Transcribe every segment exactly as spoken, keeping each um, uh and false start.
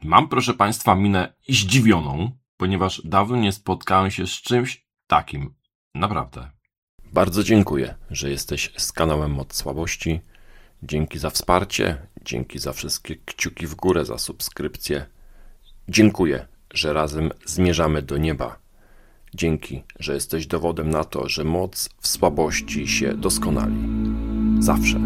Mam, proszę Państwa, minę zdziwioną, ponieważ dawno nie spotkałem się z czymś takim. Naprawdę. Bardzo dziękuję, że jesteś z kanałem Moc Słabości. Dzięki za wsparcie, dzięki za wszystkie kciuki w górę, za subskrypcję. Dziękuję, że razem zmierzamy do nieba. Dzięki, że jesteś dowodem na to, że moc w słabości się doskonali. Zawsze.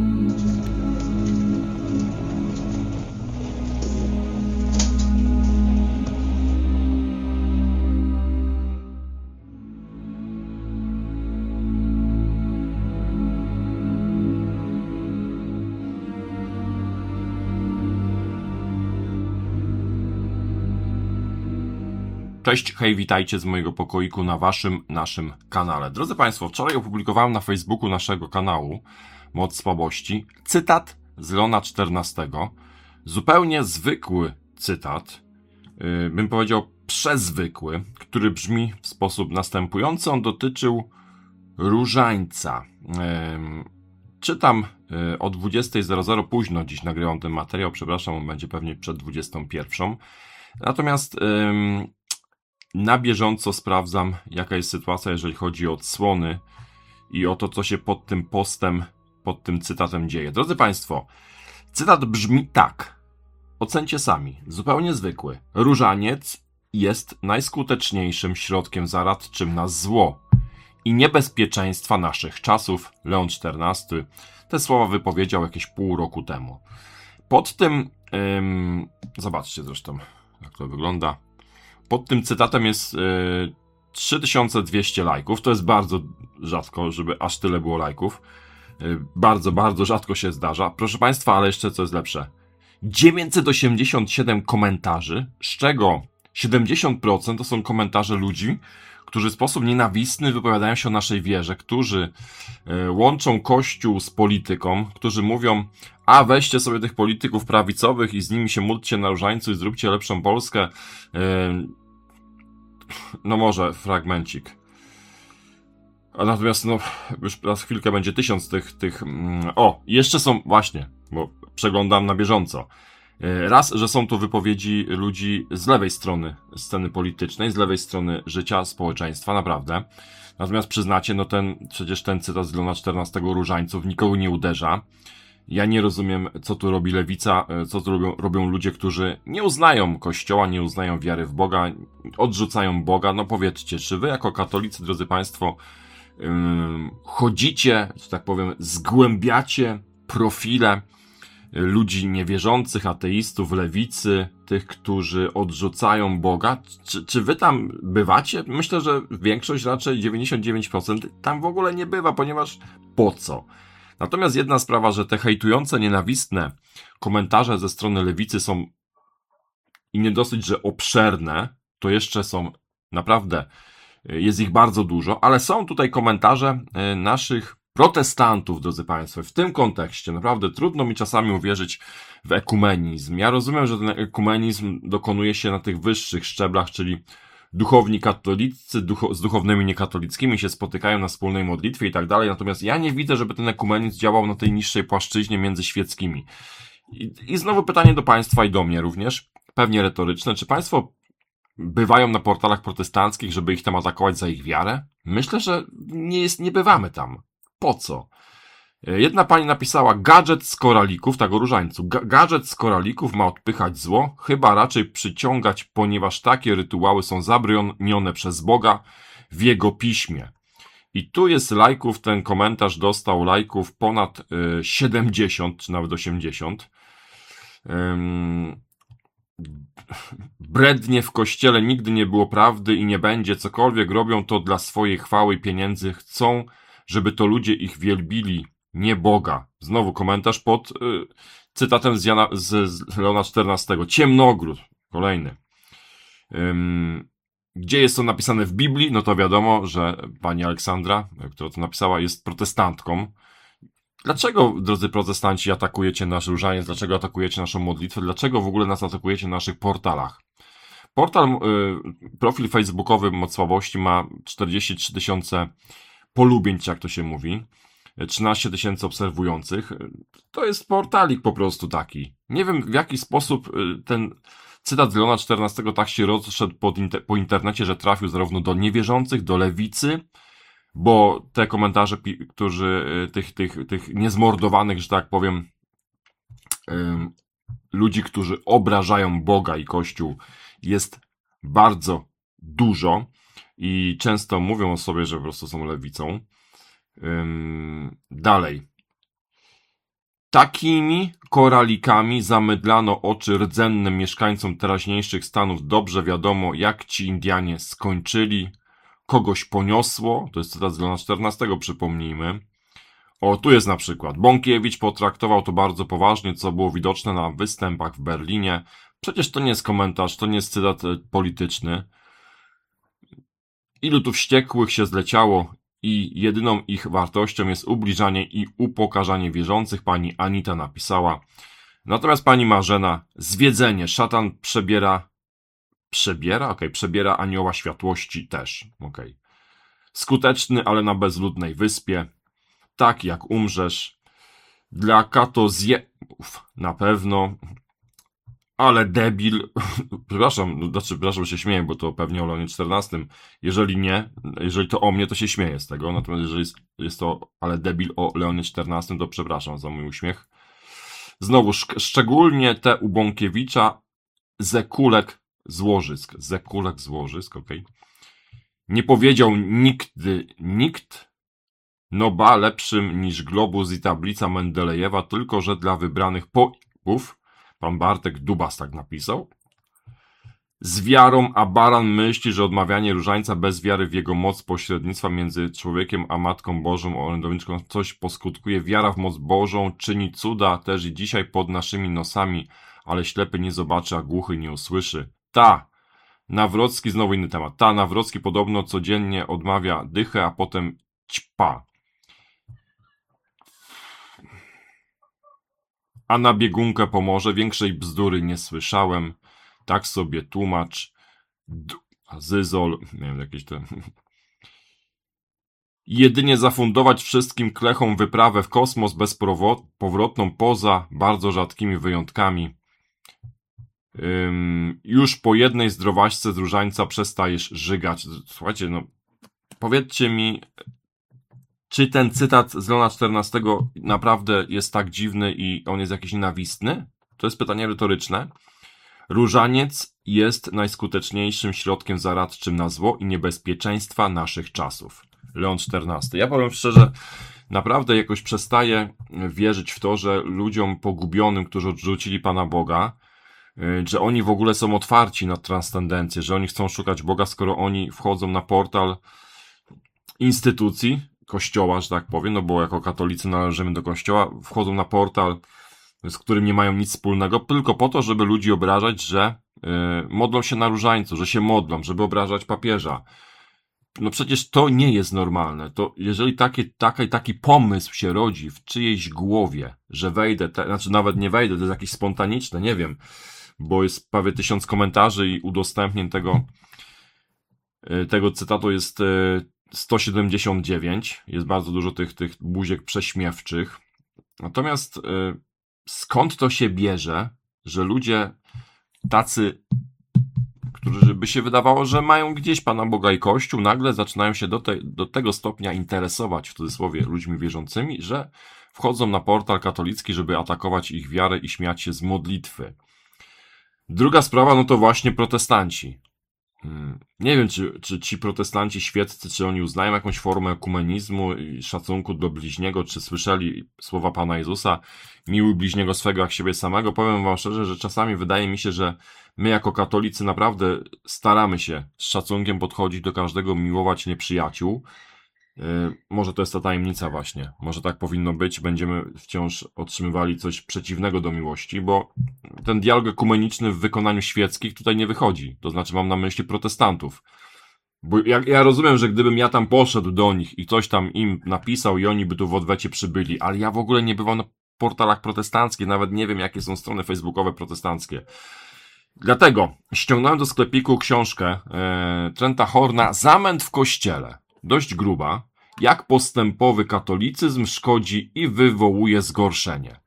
Cześć, hej, witajcie z mojego pokoiku na waszym, naszym kanale. Drodzy Państwo, wczoraj opublikowałem na Facebooku naszego kanału Moc Słabości cytat z Leona czternastego. Zupełnie zwykły cytat, yy, bym powiedział przezwykły, który brzmi w sposób następujący. On dotyczył różańca. Yy, czytam yy, o dwudziestej zero zero, późno dziś nagrywam ten materiał, przepraszam, on będzie pewnie przed dwudziestą pierwszą. Natomiast yy, na bieżąco sprawdzam, jaka jest sytuacja, jeżeli chodzi o odsłony i o to, co się pod tym postem, pod tym cytatem dzieje. Drodzy Państwo, cytat brzmi tak. Ocencie sami. Zupełnie zwykły. Różaniec jest najskuteczniejszym środkiem zaradczym na zło i niebezpieczeństwa naszych czasów. Leon czternasty. Te słowa wypowiedział jakieś pół roku temu. Pod tym... Ym, zobaczcie zresztą, jak to wygląda. Pod tym cytatem jest yy, trzy tysiące dwieście lajków. To jest bardzo rzadko, żeby aż tyle było lajków. Yy, bardzo, bardzo rzadko się zdarza. Proszę Państwa, ale jeszcze co jest lepsze. dziewięćset osiemdziesiąt siedem komentarzy, z czego siedemdziesiąt procent to są komentarze ludzi, którzy w sposób nienawistny wypowiadają się o naszej wierze, którzy yy, łączą Kościół z polityką, którzy mówią: a weźcie sobie tych polityków prawicowych i z nimi się módlcie na różańcu i zróbcie lepszą Polskę. Yy, no może fragmencik. A natomiast no już raz chwilkę będzie tysiąc tych, tych... O, jeszcze są, właśnie, bo przeglądam na bieżąco. Yy, raz, że są to wypowiedzi ludzi z lewej strony sceny politycznej, z lewej strony życia, społeczeństwa, naprawdę. Natomiast przyznacie, no ten, przecież ten cytat z Leona czternastego różańców nikogo nie uderza. Ja nie rozumiem, co tu robi lewica, co tu robią, robią ludzie, którzy nie uznają Kościoła, nie uznają wiary w Boga, odrzucają Boga. No powiedzcie, czy wy jako katolicy, drodzy Państwo, yy, chodzicie, że tak powiem, zgłębiacie profile ludzi niewierzących, ateistów, lewicy, tych, którzy odrzucają Boga? Czy, czy wy tam bywacie? Myślę, że większość, raczej dziewięćdziesiąt dziewięć procent tam w ogóle nie bywa, ponieważ po co? Natomiast jedna sprawa, że te hejtujące, nienawistne komentarze ze strony lewicy są i nie dosyć, że obszerne, to jeszcze są naprawdę, jest ich bardzo dużo, ale są tutaj komentarze naszych protestantów, drodzy Państwo. W tym kontekście naprawdę trudno mi czasami uwierzyć w ekumenizm. Ja rozumiem, że ten ekumenizm dokonuje się na tych wyższych szczeblach, czyli duchowni katolicy ducho, z duchownymi niekatolickimi się spotykają na wspólnej modlitwie i tak dalej, natomiast ja nie widzę, żeby ten ekumenizm działał na tej niższej płaszczyźnie między świeckimi. I, i znowu pytanie do Państwa i do mnie również, pewnie retoryczne, czy Państwo bywają na portalach protestanckich, żeby ich tam atakować za ich wiarę? Myślę, że nie jest, nie bywamy tam. Po co? Jedna pani napisała: gadżet z koralików, tak o różańcu, Ga- gadżet z koralików ma odpychać zło, chyba raczej przyciągać, ponieważ takie rytuały są zabronione przez Boga w Jego piśmie. I tu jest lajków, ten komentarz dostał lajków ponad y, siedemdziesiąt, czy nawet osiemdziesiąt. Ym... Brednie w kościele nigdy nie było prawdy i nie będzie, cokolwiek robią to dla swojej chwały i pieniędzy, chcą, żeby to ludzie ich wielbili, nie Boga. Znowu komentarz pod y, cytatem z, Jana, z, z Leona czternastego. Ciemnogród. Kolejny. Ym, gdzie jest to napisane w Biblii? No to wiadomo, że pani Aleksandra, która to napisała, jest protestantką. Dlaczego, drodzy protestanci, atakujecie nasz różaniec? Dlaczego atakujecie naszą modlitwę? Dlaczego w ogóle nas atakujecie na naszych portalach? Portal, y, profil facebookowy Moc Słabości ma czterdzieści trzy tysiące polubień, jak to się mówi. trzynaście tysięcy obserwujących. To jest portalik po prostu taki. Nie wiem, w jaki sposób ten Cytat z Leona czternastego tak się rozszedł pod inter- po internecie, że trafił zarówno do niewierzących, do lewicy, bo te komentarze, którzy tych, tych, tych niezmordowanych, że tak powiem, ym, ludzi, którzy obrażają Boga i Kościół, jest bardzo dużo i często mówią o sobie, że po prostu są lewicą. Ym, dalej. Takimi koralikami zamydlano oczy rdzennym mieszkańcom teraźniejszych Stanów. Dobrze wiadomo, jak ci Indianie skończyli. Kogoś poniosło. To jest cytat z Leona czternastego, przypomnijmy. O, tu jest na przykład. Bąkiewicz potraktował to bardzo poważnie, co było widoczne na występach w Berlinie. Przecież to nie jest komentarz, to nie jest cytat polityczny. Ilu tu wściekłych się zleciało i jedyną ich wartością jest ubliżanie i upokarzanie wierzących, pani Anita napisała. Natomiast pani Marzena, zwiedzenie, szatan przebiera, przebiera? Okej, okay. Przebiera anioła światłości też, okej. Okay. Skuteczny, ale na bezludnej wyspie, tak jak umrzesz, dla kato zje... Uf, na pewno... Ale debil, przepraszam, znaczy, przepraszam, że się śmieję, bo to pewnie o Leonie czternastym. Jeżeli nie, jeżeli to o mnie, to się śmieję z tego. Natomiast jeżeli jest, jest to ale debil o Leonie czternastym, to przepraszam za mój uśmiech. Znowu, szk- szczególnie te u Bąkiewicza zekulek złożysk. Zekulek złożysk, okej. Okay. Nie powiedział nigdy nikt, no ba, lepszym niż globus i tablica Mendelejewa, tylko że dla wybranych poipów. Pan Bartek Dubas tak napisał. Z wiarą, a baran myśli, że odmawianie różańca bez wiary w jego moc pośrednictwa między człowiekiem a Matką Bożą, orędowniczką, coś poskutkuje. Wiara w moc Bożą czyni cuda też i dzisiaj pod naszymi nosami, ale ślepy nie zobaczy, a głuchy nie usłyszy. Ta! Nawrocki, znowu inny temat. Ta, Nawrocki podobno codziennie odmawia dychę, a potem ćpa. A na biegunkę pomoże. Większej bzdury nie słyszałem. Tak sobie tłumacz. D- Zyzol. Nie wiem, jakieś te... Jedynie zafundować wszystkim klechom wyprawę w kosmos bezpowrotną poza bardzo rzadkimi wyjątkami. Ym, już po jednej zdrowaśce z różańca przestajesz żygać. Słuchajcie, no powiedzcie mi, czy ten cytat z Leona czternastego naprawdę jest tak dziwny i on jest jakiś nienawistny? To jest pytanie retoryczne. Różaniec jest najskuteczniejszym środkiem zaradczym na zło i niebezpieczeństwa naszych czasów. Leon czternasty. Ja powiem szczerze, naprawdę jakoś przestaję wierzyć w to, że ludziom pogubionym, którzy odrzucili Pana Boga, że oni w ogóle są otwarci na transcendencję, że oni chcą szukać Boga, skoro oni wchodzą na portal instytucji, kościoła, że tak powiem, no bo jako katolicy należymy do kościoła, wchodzą na portal, z którym nie mają nic wspólnego, tylko po to, żeby ludzi obrażać, że yy, modlą się na różańcu, że się modlą, żeby obrażać papieża. No przecież to nie jest normalne. To jeżeli takie, taki, taki pomysł się rodzi w czyjejś głowie, że wejdę, te, znaczy nawet nie wejdę, to jest jakieś spontaniczne, nie wiem, bo jest prawie tysiąc komentarzy i udostępnień tego, yy, tego cytatu jest yy, sto siedemdziesiąt dziewięć. Jest bardzo dużo tych, tych buziek prześmiewczych. Natomiast yy, skąd to się bierze, że ludzie tacy, którzy by się wydawało, że mają gdzieś Pana Boga i Kościół, nagle zaczynają się do, te, do tego stopnia interesować, w cudzysłowie, ludźmi wierzącymi, że wchodzą na portal katolicki, żeby atakować ich wiarę i śmiać się z modlitwy. Druga sprawa, no to właśnie protestanci. Nie wiem, czy, czy ci protestanci świeccy, czy oni uznają jakąś formę ekumenizmu i szacunku do bliźniego, czy słyszeli słowa Pana Jezusa, miłuj bliźniego swego jak siebie samego. Powiem wam szczerze, że czasami wydaje mi się, że my jako katolicy naprawdę staramy się z szacunkiem podchodzić do każdego, miłować nieprzyjaciół. Yy, może to jest ta tajemnica właśnie. Może tak powinno być. Będziemy wciąż otrzymywali coś przeciwnego do miłości, bo ten dialog ekumeniczny w wykonaniu świeckich tutaj nie wychodzi. To znaczy mam na myśli protestantów. Bo ja, ja rozumiem, że gdybym ja tam poszedł do nich i coś tam im napisał i oni by tu w odwecie przybyli, ale ja w ogóle nie bywam na portalach protestanckich, nawet nie wiem, jakie są strony facebookowe protestanckie. Dlatego ściągnąłem do sklepiku książkę e, Trenta Horna Zamęt w kościele. Dość gruba. Jak postępowy katolicyzm szkodzi i wywołuje zgorszenie.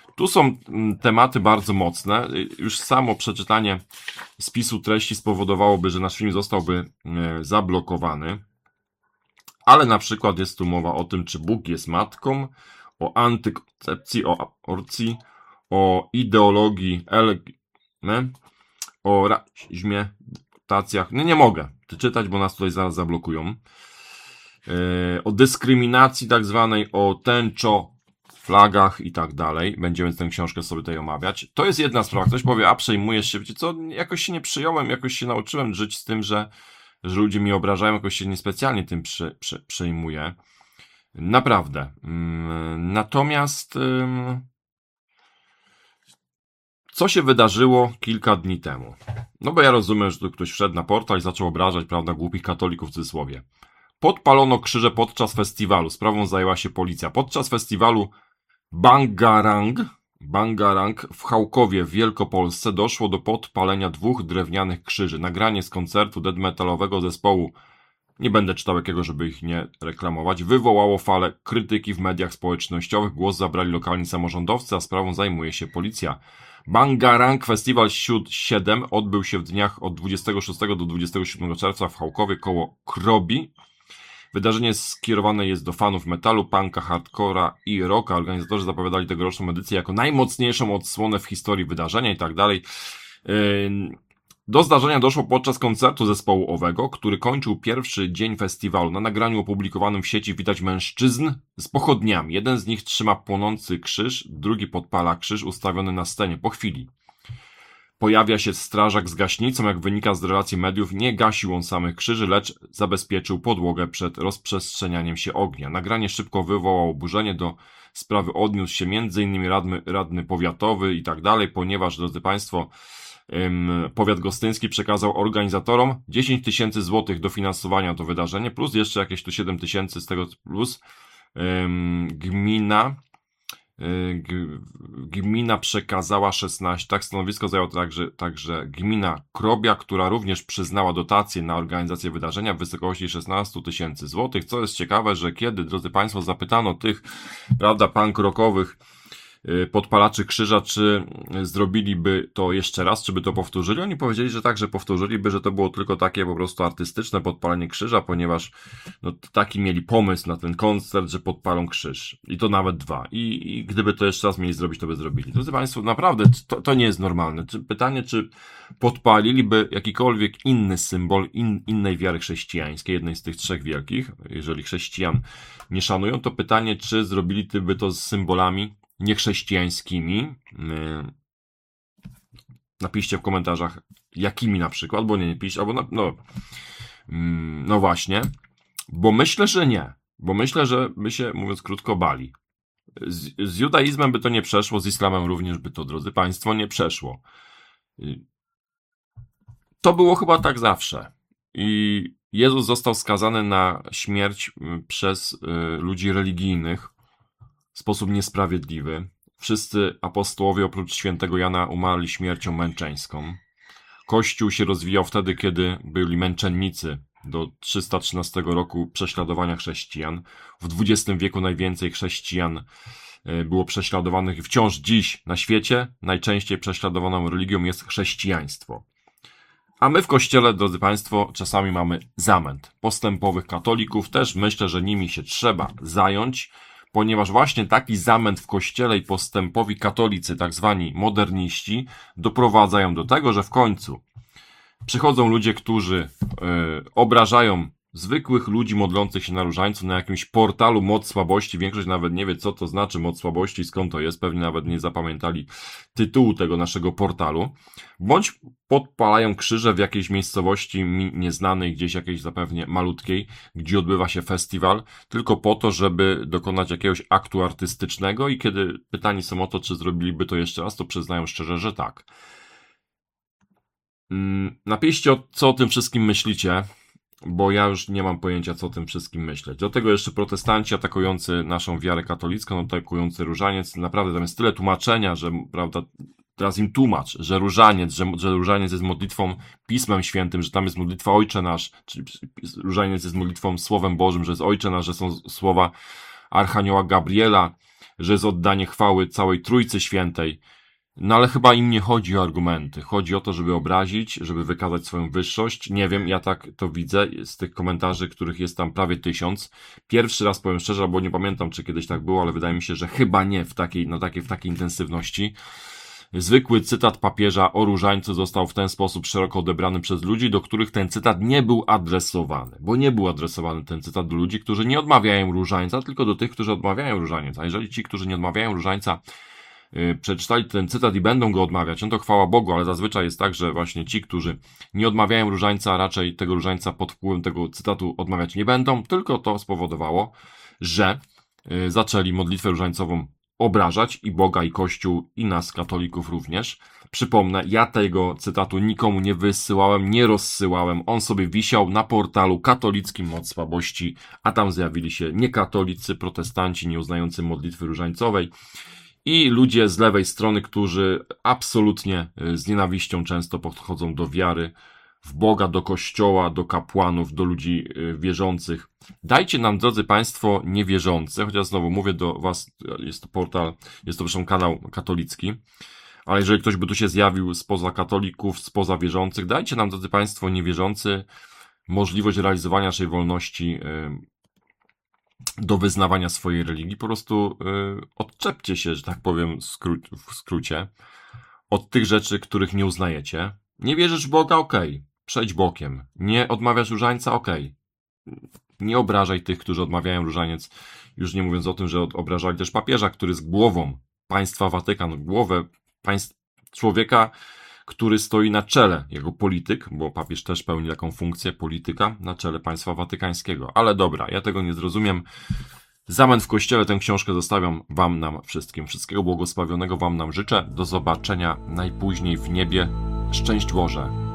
Tu są tematy bardzo mocne. Już samo przeczytanie spisu treści spowodowałoby, że nasz film zostałby zablokowany. Ale na przykład jest tu mowa o tym, czy Bóg jest matką, o antykoncepcji, o aborcji, o ideologii L G B T, o rasizmie, mutacjach. No nie mogę czytać, bo nas tutaj zaraz zablokują. Yy, o dyskryminacji tak zwanej, o tęczo, flagach i tak dalej. Będziemy tę książkę sobie tutaj omawiać. To jest jedna sprawa. Ktoś powie, a przejmujesz się, wiecie co, jakoś się nie przyjąłem, jakoś się nauczyłem żyć z tym, że, że ludzie mnie obrażają, jakoś się niespecjalnie tym przy, przy, przejmuję. Naprawdę. Yy, natomiast yy, co się wydarzyło kilka dni temu? No bo ja rozumiem, że tu ktoś wszedł na portal i zaczął obrażać, prawda, głupich katolików w cudzysłowie. Podpalono krzyże podczas festiwalu. Sprawą zajęła się policja. Podczas festiwalu Bangarang, Bangarang w Chałkowie w Wielkopolsce doszło do podpalenia dwóch drewnianych krzyży. Nagranie z koncertu death metalowego zespołu, nie będę czytał jakiego, żeby ich nie reklamować, wywołało falę krytyki w mediach społecznościowych. Głos zabrali lokalni samorządowcy, a sprawą zajmuje się policja. Bangarang Festiwal siedem odbył się w dniach od dwudziestego szóstego do dwudziestego siódmego czerwca w Chałkowie koło Krobi. Wydarzenie skierowane jest do fanów metalu, punka, hardcora i rocka. Organizatorzy zapowiadali tegoroczną edycję jako najmocniejszą odsłonę w historii wydarzenia i tak dalej. Do zdarzenia doszło podczas koncertu zespołu owego, który kończył pierwszy dzień festiwalu. Na nagraniu opublikowanym w sieci widać mężczyzn z pochodniami. Jeden z nich trzyma płonący krzyż, drugi podpala krzyż ustawiony na scenie. Po chwili pojawia się strażak z gaśnicą. Jak wynika z relacji mediów, nie gasił on samych krzyży, lecz zabezpieczył podłogę przed rozprzestrzenianiem się ognia. Nagranie szybko wywołało oburzenie. Do sprawy odniósł się między innymi radny, radny powiatowy i tak dalej, ponieważ, drodzy Państwo, powiat gostyński przekazał organizatorom dziesięć tysięcy złotych dofinansowania do wydarzenia, plus jeszcze jakieś tu siedem tysięcy z tego, plus gmina gmina przekazała szesnaście, tak, stanowisko zajęła także, także gmina Krobia, która również przyznała dotację na organizację wydarzenia w wysokości szesnaście tysięcy złotych. Co jest ciekawe, że kiedy, drodzy Państwo, zapytano tych, prawda, punk rockowych podpalaczy krzyża, czy zrobiliby to jeszcze raz, czy by to powtórzyli. Oni powiedzieli, że tak, że powtórzyliby, że to było tylko takie po prostu artystyczne podpalenie krzyża, ponieważ no, taki mieli pomysł na ten koncert, że podpalą krzyż. I to nawet dwa. I, i gdyby to jeszcze raz mieli zrobić, to by zrobili. Drodzy Państwo, naprawdę to, to nie jest normalne. Czy, pytanie, czy podpaliliby jakikolwiek inny symbol in, innej wiary chrześcijańskiej, jednej z tych trzech wielkich, jeżeli chrześcijan nie szanują, to pytanie, czy zrobiliby to z symbolami niechrześcijańskimi. Napiszcie w komentarzach, jakimi na przykład, bo nie, nie piszcie, albo na, no, no właśnie, bo myślę, że nie, bo myślę, że by się, mówiąc krótko, bali. Z, z judaizmem by to nie przeszło, z islamem również by to, drodzy Państwo, nie przeszło. To było chyba tak zawsze. I Jezus został skazany na śmierć przez ludzi religijnych w sposób niesprawiedliwy. Wszyscy apostołowie oprócz świętego Jana umarli śmiercią męczeńską. Kościół się rozwijał wtedy, kiedy byli męczennicy do trzysta trzynastego roku prześladowania chrześcijan. W dwudziestym wieku najwięcej chrześcijan było prześladowanych i wciąż dziś na świecie najczęściej prześladowaną religią jest chrześcijaństwo. A my w Kościele, drodzy Państwo, czasami mamy zamęt postępowych katolików. Też myślę, że nimi się trzeba zająć, ponieważ właśnie taki zamęt w Kościele i postępowi katolicy, tak zwani moderniści, doprowadzają do tego, że w końcu przychodzą ludzie, którzy yy, obrażają zwykłych ludzi modlących się na różańcu na jakimś portalu Moc Słabości. Większość nawet nie wie, co to znaczy Moc Słabości, skąd to jest. Pewnie nawet nie zapamiętali tytułu tego naszego portalu. Bądź podpalają krzyże w jakiejś miejscowości mi nieznanej, gdzieś jakiejś zapewne malutkiej, gdzie odbywa się festiwal, tylko po to, żeby dokonać jakiegoś aktu artystycznego i kiedy pytani są o to, czy zrobiliby to jeszcze raz, to przyznają szczerze, że tak. Napiszcie, co o tym wszystkim myślicie, bo ja już nie mam pojęcia, co o tym wszystkim myśleć. Do tego jeszcze protestanci atakujący naszą wiarę katolicką, atakujący różaniec. Naprawdę tam jest tyle tłumaczenia, że, prawda, teraz im tłumacz, że różaniec, że, że różaniec jest modlitwą Pismem Świętym, że tam jest modlitwa Ojcze Nasz, czyli różaniec jest modlitwą Słowem Bożym, że jest Ojcze Nasz, że są słowa Archanioła Gabriela, że jest oddanie chwały całej Trójcy Świętej. No ale chyba im nie chodzi o argumenty. Chodzi o to, żeby obrazić, żeby wykazać swoją wyższość. Nie wiem, ja tak to widzę z tych komentarzy, których jest tam prawie tysiąc. Pierwszy raz powiem szczerze, bo nie pamiętam, czy kiedyś tak było, ale wydaje mi się, że chyba nie w takiej, no takiej, w takiej intensywności. Zwykły cytat papieża o różańcu został w ten sposób szeroko odebrany przez ludzi, do których ten cytat nie był adresowany. Bo nie był adresowany ten cytat do ludzi, którzy nie odmawiają różańca, tylko do tych, którzy odmawiają różaniec. A jeżeli ci, którzy nie odmawiają różańca, yy, przeczytali ten cytat i będą go odmawiać, no to chwała Bogu, ale zazwyczaj jest tak, że właśnie ci, którzy nie odmawiają różańca, raczej tego różańca pod wpływem tego cytatu odmawiać nie będą, tylko to spowodowało, że yy, zaczęli modlitwę różańcową obrażać i Boga, i Kościół, i nas, katolików również. Przypomnę, ja tego cytatu nikomu nie wysyłałem, nie rozsyłałem. On sobie wisiał na portalu katolickim Moc Słabości, a tam zjawili się niekatolicy, protestanci, nieuznający modlitwy różańcowej i ludzie z lewej strony, którzy absolutnie z nienawiścią często podchodzą do wiary w Boga, do Kościoła, do kapłanów, do ludzi wierzących. Dajcie nam, drodzy Państwo, niewierzący, chociaż znowu mówię do Was, jest to portal, jest to zresztą kanał katolicki, ale jeżeli ktoś by tu się zjawił spoza katolików, spoza wierzących, dajcie nam, drodzy Państwo, niewierzący, możliwość realizowania naszej wolności do wyznawania swojej religii. Po prostu odczepcie się, że tak powiem w skrócie, od tych rzeczy, których nie uznajecie. Nie wierzysz w Boga? Okej. Przejdź bokiem. Nie odmawiasz różańca? Okej. Nie obrażaj tych, którzy odmawiają różaniec. Już nie mówiąc o tym, że obrażali też papieża, który jest głową państwa Watykan, głowę państw, człowieka, który stoi na czele, jako polityk, bo papież też pełni taką funkcję, polityka, na czele państwa watykańskiego. Ale dobra, ja tego nie zrozumiem. Zamęt w Kościele, tę książkę zostawiam Wam, nam wszystkim. Wszystkiego błogosławionego Wam nam życzę. Do zobaczenia najpóźniej w niebie. Szczęść Boże.